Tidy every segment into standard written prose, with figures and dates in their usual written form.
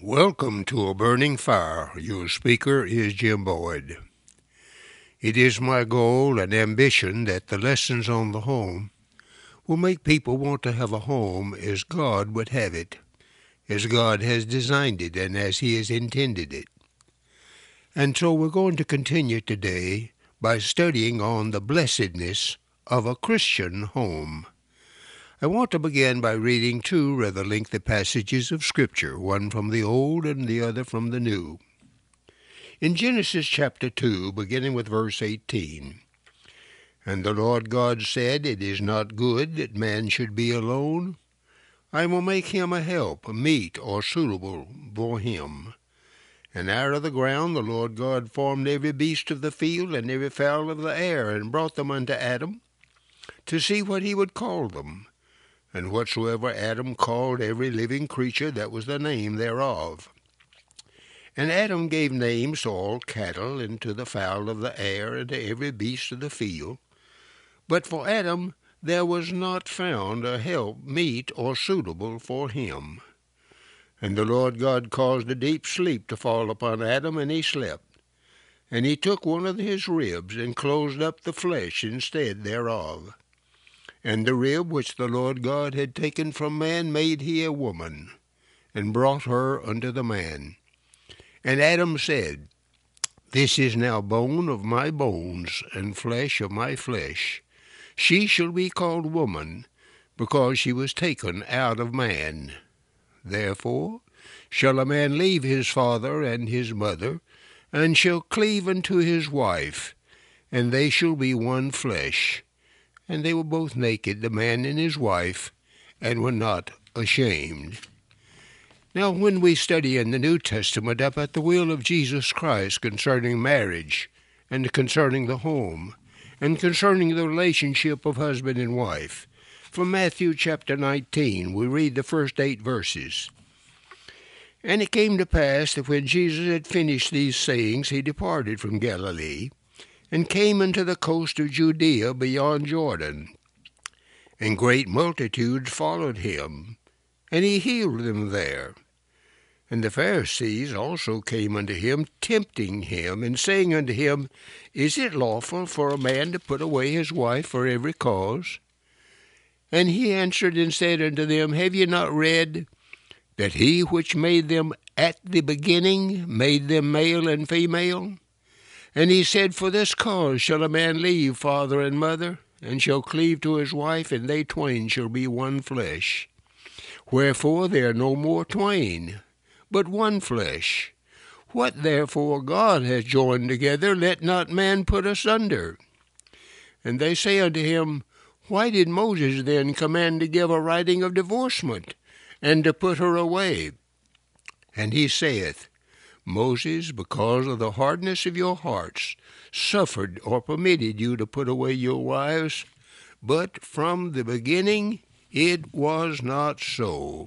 Welcome to A Burning Fire. Your speaker is Jim Boyd. It is my goal and ambition that the lessons on the home will make people want to have a home as God would have it, as God has designed it and as He has intended it. And so we're going to continue today by studying on the blessedness of a Christian home. I want to begin by reading two rather lengthy passages of Scripture, one from the Old and the other from the New. In Genesis chapter 2, beginning with verse 18, "And the Lord God said, It is not good that man should be alone. I will make him a help, meet or suitable for him. And out of the ground the Lord God formed every beast of the field and every fowl of the air, and brought them unto Adam, to see what he would call them. And whatsoever Adam called every living creature, that was the name thereof. And Adam gave names to all cattle, and to the fowl of the air, and to every beast of the field. But for Adam there was not found a help meet or suitable for him. And the Lord God caused a deep sleep to fall upon Adam, and he slept. And he took one of his ribs, and closed up the flesh instead thereof. And the rib which the Lord God had taken from man made he a woman, and brought her unto the man. And Adam said, This is now bone of my bones, and flesh of my flesh. She shall be called woman, because she was taken out of man. Therefore shall a man leave his father and his mother, and shall cleave unto his wife, and they shall be one flesh. And they were both naked, the man and his wife, and were not ashamed." Now, when we study in the New Testament about the will of Jesus Christ concerning marriage, and concerning the home, and concerning the relationship of husband and wife, from Matthew chapter 19, we read the first 8 verses. "And it came to pass that when Jesus had finished these sayings, he departed from Galilee, and came into the coast of Judea beyond Jordan. And great multitudes followed him, and he healed them there. And the Pharisees also came unto him, tempting him, and saying unto him, Is it lawful for a man to put away his wife for every cause? And he answered and said unto them, Have ye not read that he which made them at the beginning made them male and female? And he said, For this cause shall a man leave father and mother, and shall cleave to his wife, and they twain shall be one flesh. Wherefore they are no more twain, but one flesh. What therefore God hath joined together, let not man put asunder. And they say unto him, Why did Moses then command to give a writing of divorcement, and to put her away? And he saith, Moses, because of the hardness of your hearts, suffered or permitted you to put away your wives, but from the beginning it was not so."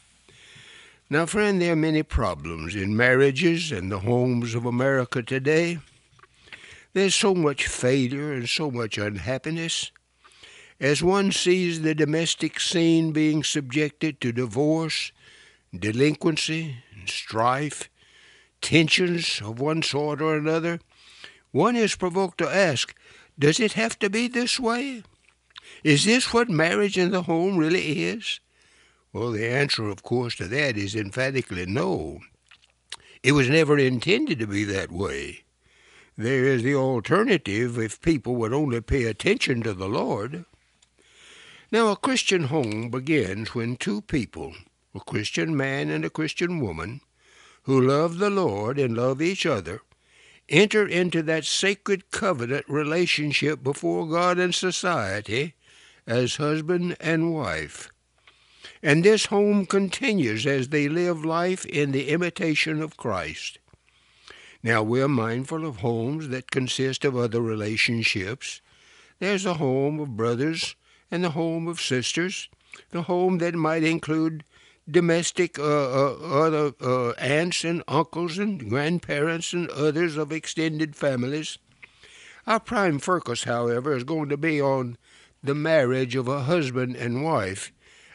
Now, friend, there are many problems in marriages and the homes of America today. There's so much failure and so much unhappiness. As one sees the domestic scene being subjected to divorce, delinquency, strife, tensions of one sort or another, one is provoked to ask, does it have to be this way? Is this what marriage in the home really is? Well, the answer, of course, to that is emphatically no. It was never intended to be that way. There is the alternative if people would only pay attention to the Lord. Now, a Christian home begins when two people, a Christian man and a Christian woman, who love the Lord and love each other, enter into that sacred covenant relationship before God and society as husband and wife. And this home continues as they live life in the imitation of Christ. Now, we're mindful of homes that consist of other relationships. There's the home of brothers and the home of sisters, the home that might include domestic other aunts and uncles and grandparents and others of extended families. Our prime focus, however, is going to be on the marriage of a husband and wife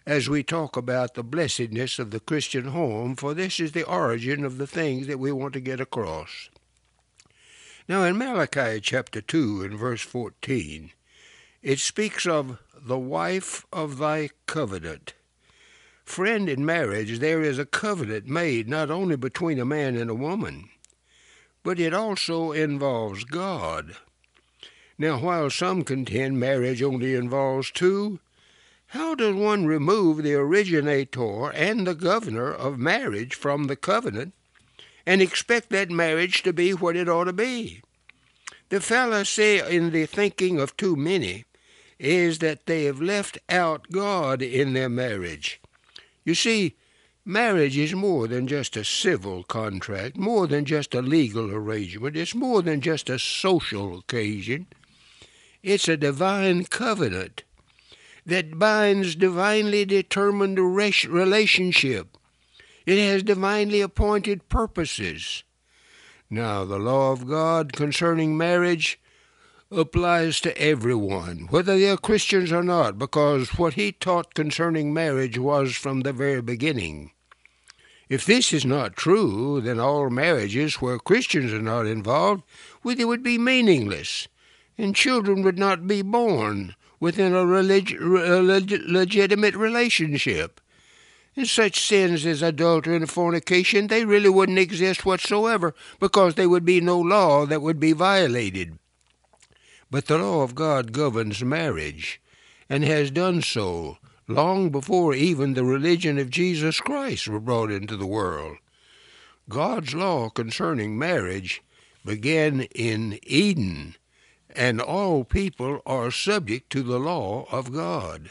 as we talk about the blessedness of the Christian home, for this is the origin of the things that we want to get across. Now in Malachi chapter 2 and verse 14, it speaks of the wife of thy covenant. Friend, in marriage there is a covenant made not only between a man and a woman, but it also involves God. Now while some contend marriage only involves two, how does one remove the originator and the governor of marriage from the covenant and expect that marriage to be what it ought to be? The fallacy in the thinking of too many is that they have left out God in their marriage. You see, marriage is more than just a civil contract, more than just a legal arrangement. It's more than just a social occasion. It's a divine covenant that binds divinely determined relationship. It has divinely appointed purposes. Now, the law of God concerning marriage applies to everyone, whether they are Christians or not, because what he taught concerning marriage was from the very beginning. If this is not true, then all marriages where Christians are not involved, they would be meaningless, and children would not be born within a legitimate relationship. And such sins as adultery and fornication, they really wouldn't exist whatsoever, because there would be no law that would be violated. But the law of God governs marriage, and has done so long before even the religion of Jesus Christ was brought into the world. God's law concerning marriage began in Eden, and all people are subject to the law of God.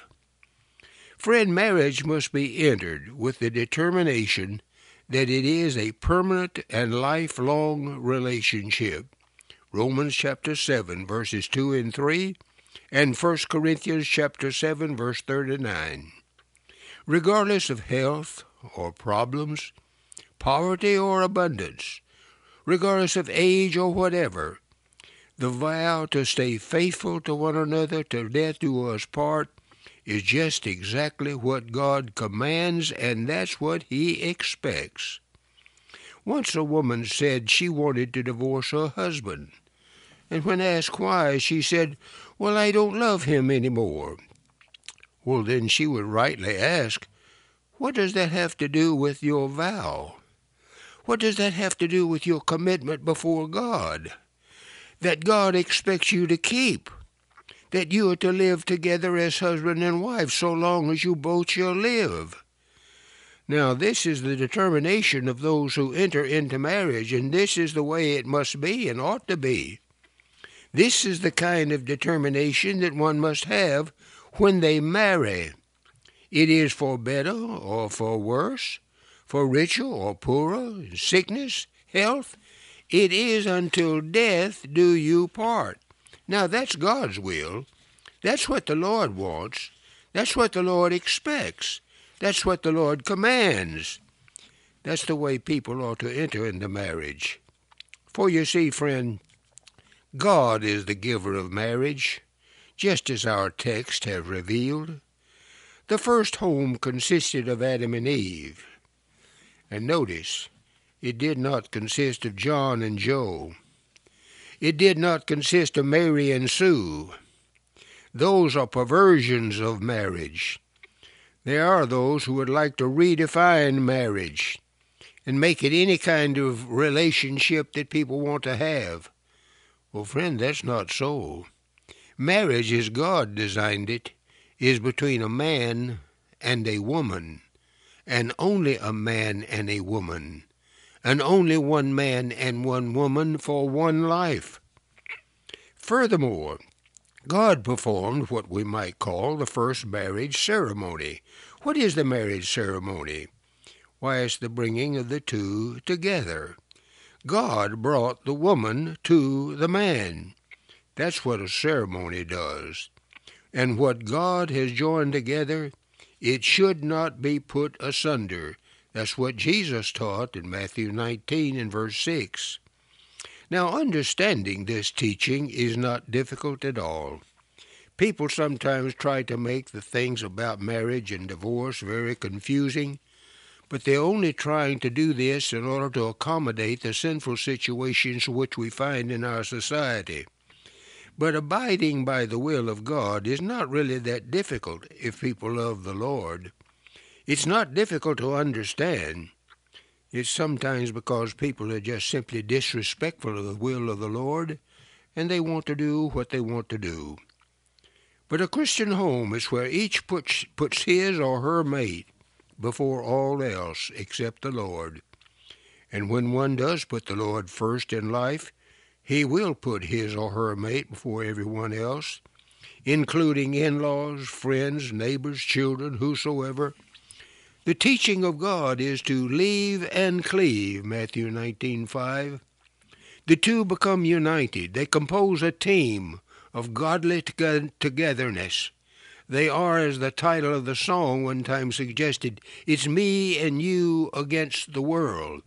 Friend, marriage must be entered with the determination that it is a permanent and lifelong relationship. Romans chapter 7, verses 2 and 3, and 1 Corinthians chapter 7, verse 39. Regardless of health or problems, poverty or abundance, regardless of age or whatever, the vow to stay faithful to one another till death do us part is just exactly what God commands, and that's what he expects. Once a woman said she wanted to divorce her husband, and when asked why, she said, "Well, I don't love him anymore." Well, then she would rightly ask, what does that have to do with your vow? What does that have to do with your commitment before God? That God expects you to keep, that you are to live together as husband and wife so long as you both shall live. Now, this is the determination of those who enter into marriage, and this is the way it must be and ought to be. This is the kind of determination that one must have when they marry. It is for better or for worse, for richer or poorer, sickness, health. It is until death do you part. Now, that's God's will. That's what the Lord wants. That's what the Lord expects. That's what the Lord commands. That's the way people ought to enter into marriage. For you see, friend, God is the giver of marriage, just as our text have revealed. The first home consisted of Adam and Eve. And notice, it did not consist of John and Joe. It did not consist of Mary and Sue. Those are perversions of marriage. There are those who would like to redefine marriage and make it any kind of relationship that people want to have. Well, friend, that's not so. Marriage, as God designed it, is between a man and a woman, and only a man and a woman, and only one man and one woman for one life. Furthermore, God performed what we might call the first marriage ceremony. What is the marriage ceremony? Why, it's the bringing of the two together. God brought the woman to the man. That's what a ceremony does. And what God has joined together, it should not be put asunder. That's what Jesus taught in Matthew 19 and verse 6. Now, understanding this teaching is not difficult at all. People sometimes try to make the things about marriage and divorce very confusing, but they're only trying to do this in order to accommodate the sinful situations which we find in our society. But abiding by the will of God is not really that difficult if people love the Lord. It's not difficult to understand. It's sometimes because people are just simply disrespectful of the will of the Lord, and they want to do what they want to do. But a Christian home is where each puts his or her mate before all else except the Lord. And when one does put the Lord first in life, he will put his or her mate before everyone else, including in-laws, friends, neighbors, children, whosoever. The teaching of God is to leave and cleave, Matthew 19:5. The two become united. They compose a team of godly togetherness. They are, as the title of the song one time suggested, it's me and you against the world.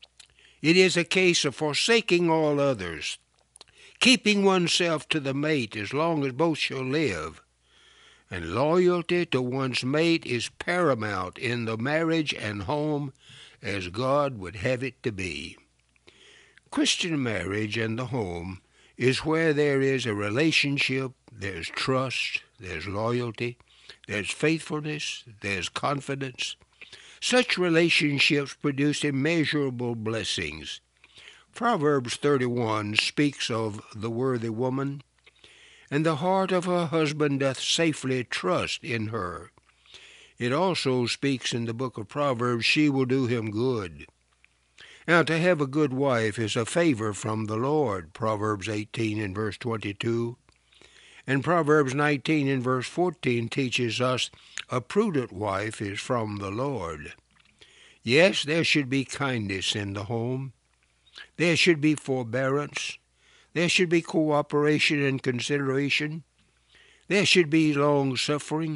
It is a case of forsaking all others, keeping oneself to the mate as long as both shall live. And loyalty to one's mate is paramount in the marriage and home as God would have it to be. Christian marriage and the home is where there is a relationship, there's trust, there's loyalty, there's faithfulness, there's confidence. Such relationships produce immeasurable blessings. Proverbs 31 speaks of the worthy woman, and the heart of her husband doth safely trust in her. It also speaks in the book of Proverbs, she will do him good. Now, to have a good wife is a favor from the Lord, Proverbs 18 and verse 22. And Proverbs 19 and verse 14 teaches us a prudent wife is from the Lord. Yes, there should be kindness in the home. There should be forbearance. There should be cooperation and consideration. There should be long-suffering.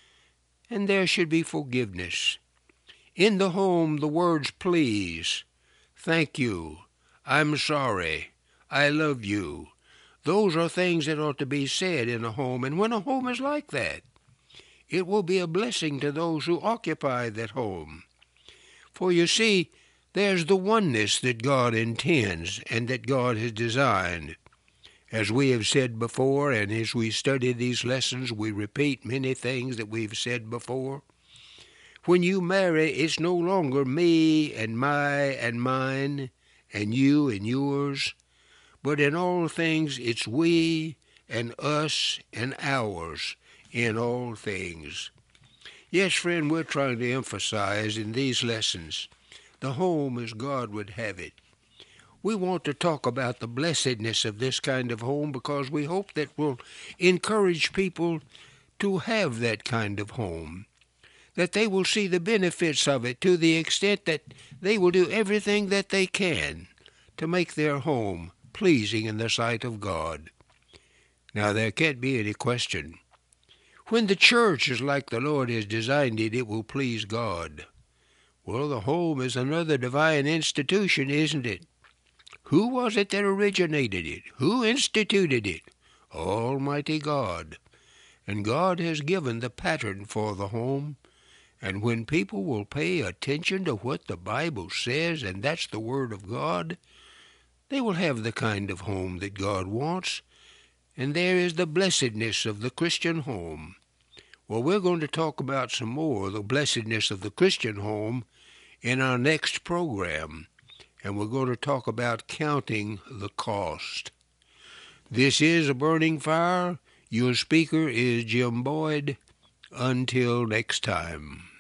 And there should be forgiveness. In the home, the words please, thank you, I'm sorry, I love you. Those are things that ought to be said in a home, and when a home is like that, it will be a blessing to those who occupy that home. For you see, there's the oneness that God intends and that God has designed. As we have said before, and as we study these lessons, we repeat many things that we've said before. When you marry, it's no longer me and my and mine and you and yours, but in all things it's we and us and ours in all things. Yes, friend, we're trying to emphasize in these lessons the home as God would have it. We want to talk about the blessedness of this kind of home because we hope that will encourage people to have that kind of home, that they will see the benefits of it to the extent that they will do everything that they can to make their home pleasing in the sight of God. Now, there can't be any question. When the church is like the Lord has designed it, it will please God. Well, the home is another divine institution, isn't it? Who was it that originated it? Who instituted it? Almighty God. And God has given the pattern for the home. And when people will pay attention to what the Bible says, and that's the Word of God, they will have the kind of home that God wants. And there is the blessedness of the Christian home. Well, we're going to talk about some more of the blessedness of the Christian home in our next program. And we're going to talk about counting the cost. This is A Burning Fire. Your speaker is Jim Boyd. Until next time.